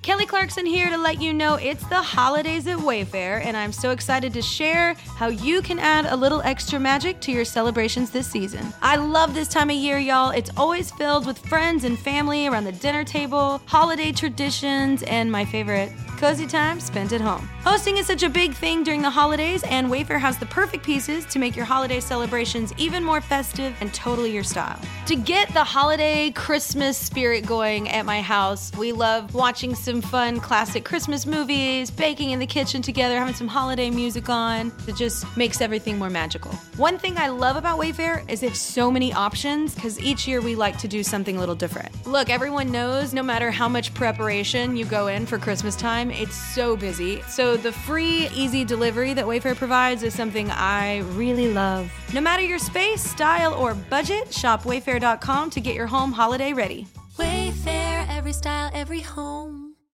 Kelly Clarkson here to let you know it's the holidays at Wayfair, and I'm so excited to share how you can add a little extra magic to your celebrations this season. I love this time of year, y'all. It's always filled with friends and family around the dinner table, holiday traditions, and my favorite, cozy time spent at home. Hosting is such a big thing during the holidays, and Wayfair has the perfect pieces to make your holiday celebrations even more festive and totally your style. To get the holiday Christmas spirit going at my house, we love watching some fun classic Christmas movies, baking in the kitchen together, having some holiday music on. It just makes everything more magical. One thing I love about Wayfair is they have so many options because each year we like to do something a little different. Look, everyone knows no matter how much preparation you go in for Christmas time, it's so busy. So the free, easy delivery that Wayfair provides is something I really love. No matter your space, style, or budget, shop Wayfair.com to get your home holiday ready. Wayfair, every style, every home.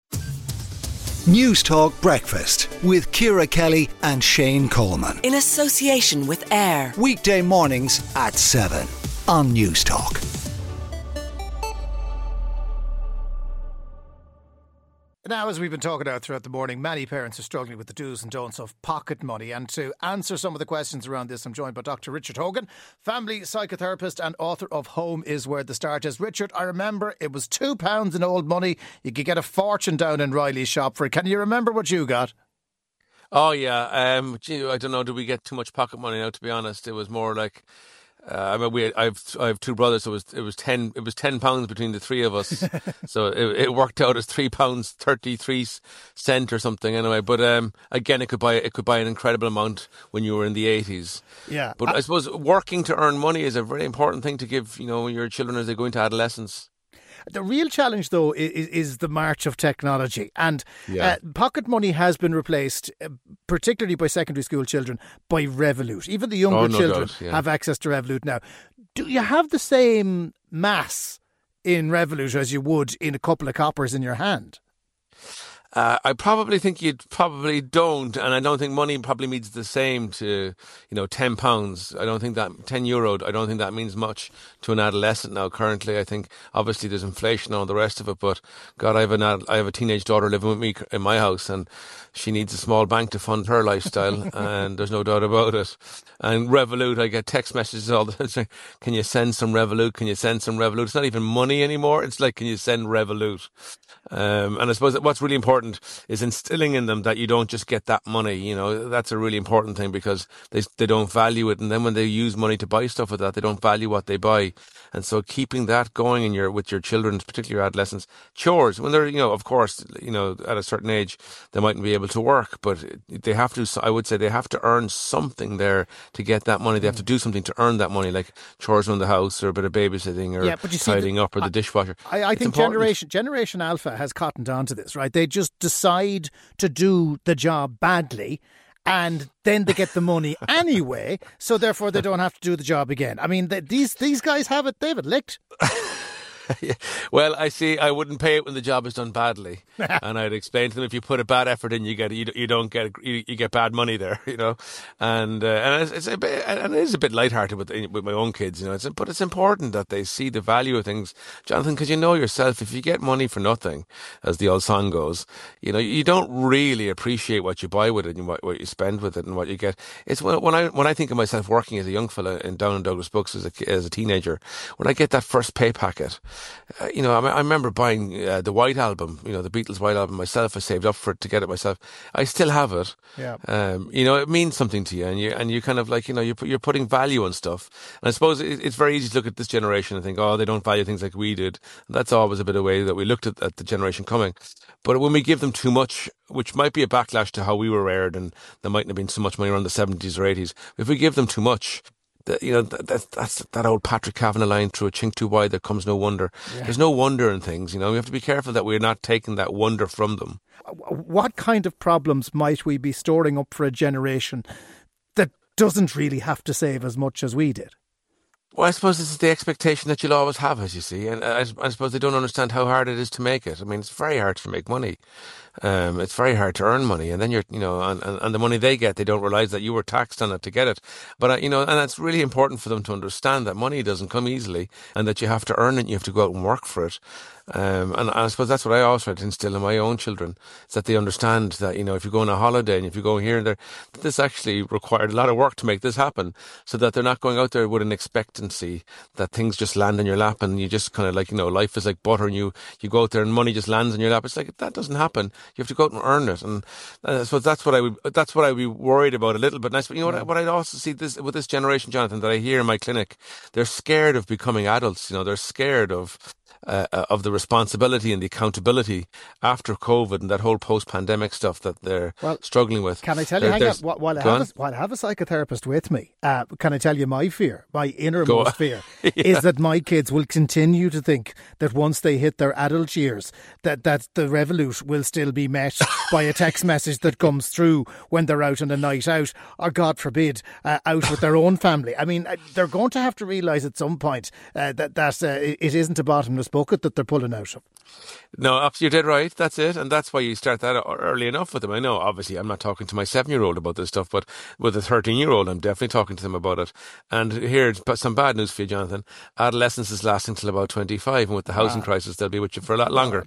News Talk Breakfast with Ciara Kelly and Shane Coleman. In association with AIR. Weekday mornings at 7 on News Talk. Now, as we've been talking about throughout the morning, many parents are struggling with the do's and don'ts of pocket money. And to answer some of the questions around this, I'm joined by Dr. Richard Hogan, family psychotherapist and author of Home is Where the Start Is. Richard, I remember it was £2 in old money. You could get a fortune down in Riley's shop for it. Can you remember what you got? Oh, yeah. I don't know. Did we get too much pocket money now, to be honest? It was more like... I have two brothers, so it was £10 between the three of us, so it worked out as £3.33 or something anyway. But again, it could buy an incredible amount when you were in the 80s. Yeah, but I suppose working to earn money is a very important thing to give your children as they go into adolescence. The real challenge, though, is the march of technology. And pocket money has been replaced, particularly by secondary school children, by Revolut. Even the younger children have access to Revolut now. Do you have the same mass in Revolut as you would in a couple of coppers in your hand? I probably think you probably don't, and I don't think money probably means the same to, £10. I don't think that €10. I don't think that means much to an adolescent now. Currently, I think obviously there's inflation and all the rest of it, but God, I have a teenage daughter living with me in my house, and she needs a small bank to fund her lifestyle, and there's no doubt about it. And Revolut, I get text messages all the time saying, "Can you send some Revolut? Can you send some Revolut?" It's not even money anymore. It's like, "Can you send Revolut?" And I suppose what's really important is instilling in them that you don't just get that money. That's a really important thing because they don't value it. And then when they use money to buy stuff with that, they don't value what they buy. And so keeping that going with your children, particularly your adolescents, chores, when they're, of course, at a certain age, they mightn't be able to work, but they have to, I would say they have to earn something there to get that money. They have to do something to earn that money, like chores around the house or a bit of babysitting or tidying up or the dishwasher. I think Generation Alpha has cottoned on to this, right? They just decide to do the job badly and then they get the money anyway, so therefore they don't have to do the job again. I mean, these guys have it licked. Well, I see. I wouldn't pay it when the job is done badly, and I'd explain to them if you put a bad effort in, you get bad money there, and it's a bit, and it is a bit lighthearted with my own kids, but it's important that they see the value of things, Jonathan, because yourself, if you get money for nothing, as the old song goes, you don't really appreciate what you buy with it and what you spend with it and what you get. It's when I think of myself working as a young fella in Down and Douglas Books as a teenager, when I get that first pay packet. I remember buying the White Album, the Beatles White Album myself. I saved up for it to get it myself. I still have it. Yeah. It means something to you, and you kind of like, you're putting value on stuff. And I suppose it's very easy to look at this generation and think, oh, they don't value things like we did. And that's always a bit of a way that we looked at the generation coming. But when we give them too much, which might be a backlash to how we were reared, and there mightn't have been so much money around the 70s or 80s, if we give them too much, that's that old Patrick Kavanagh line, "Through a chink too wide there comes no wonder." Yeah. There's no wonder in things, we have to be careful that we're not taking that wonder from them. What kind of problems might we be storing up for a generation that doesn't really have to save as much as we did? Well, I suppose this is the expectation that you'll always have, as you see. And I suppose they don't understand how hard it is to make it. I mean, it's very hard to make money. It's very hard to earn money. And then and the money they get, they don't realise that you were taxed on it to get it. But, and that's really important for them to understand that money doesn't come easily and that you have to earn it and you have to go out and work for it. And I suppose that's what I always try to instill in my own children, is that they understand that, you know, if you go on a holiday and if you go here and there, that this actually required a lot of work to make this happen, so that they're not going out there with an expectancy that things just land in your lap and you just kind of like, you know, life is like butter and you go out there and money just lands in your lap. It's like, that doesn't happen. You have to go out and earn it. And I suppose that's what I would be worried about a little bit. And I suppose, you know, what I'd also see with this generation, Jonathan, that I hear in my clinic, they're scared of becoming adults. You know, they're scared of the responsibility and the accountability after COVID and that whole post-pandemic stuff that they're struggling with. Can I tell you, while I have a psychotherapist with me, can I tell you my fear, my innermost fear, is that my kids will continue to think that once they hit their adult years, that the Revolut will still be met by a text message that comes through when they're out on a night out, or God forbid, out with their own family. I mean, they're going to have to realise at some point that it isn't a bottomless bucket that they're pulling out of. No, you're dead right. That's it. And that's why you start that early enough with them. I know, obviously, I'm not talking to my 7-year-old about this stuff, but with a 13-year-old, I'm definitely talking to them about it. And here's some bad news for you, Jonathan. Adolescence is lasting till about 25, and with the housing crisis, they'll be with you for a lot longer.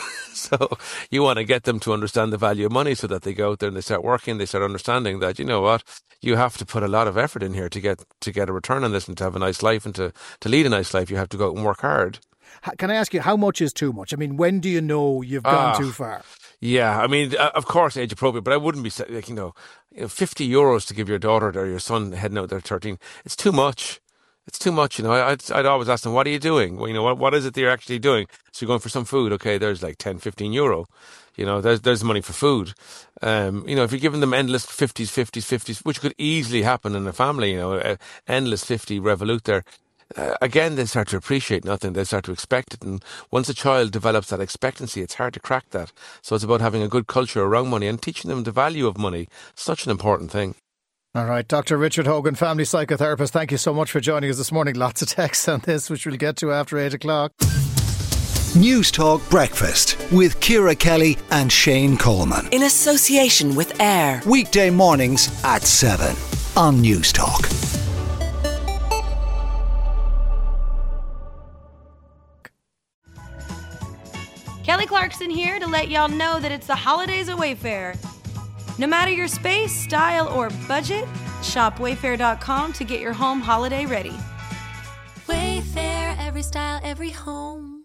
So you want to get them to understand the value of money so that they go out there and they start working, they start understanding that, you know what, you have to put a lot of effort in here to get a return on this and to have a nice life and to lead a nice life. You have to go out and work hard. Can I ask you, how much is too much? I mean, when do you know you've gone too far? Yeah, I mean, of course, age appropriate, but I wouldn't be like, you know, €50 to give your daughter or your son heading out there 13. It's too much. It's too much, you know. I'd always ask them, what are you doing? Well, you know, what is it that you're actually doing? So you're going for some food. Okay, there's like €10-15. You know, there's money for food. You know, if you're giving them endless 50s, which could easily happen in a family, you know, endless 50 Revolut there. Again, they start to appreciate nothing. They start to expect it. And once a child develops that expectancy, it's hard to crack that. So it's about having a good culture around money and teaching them the value of money. Such an important thing. All right, Dr. Richard Hogan, family psychotherapist, thank you so much for joining us this morning. Lots of texts on this, which we'll get to after 8 o'clock. News Talk Breakfast with Ciara Kelly and Shane Coleman. In association with AIR. Weekday mornings at 7 on News Talk. Kelly Clarkson here to let y'all know that it's the holidays at Wayfair. No matter your space, style, or budget, shop wayfair.com to get your home holiday ready. Wayfair, every style, every home.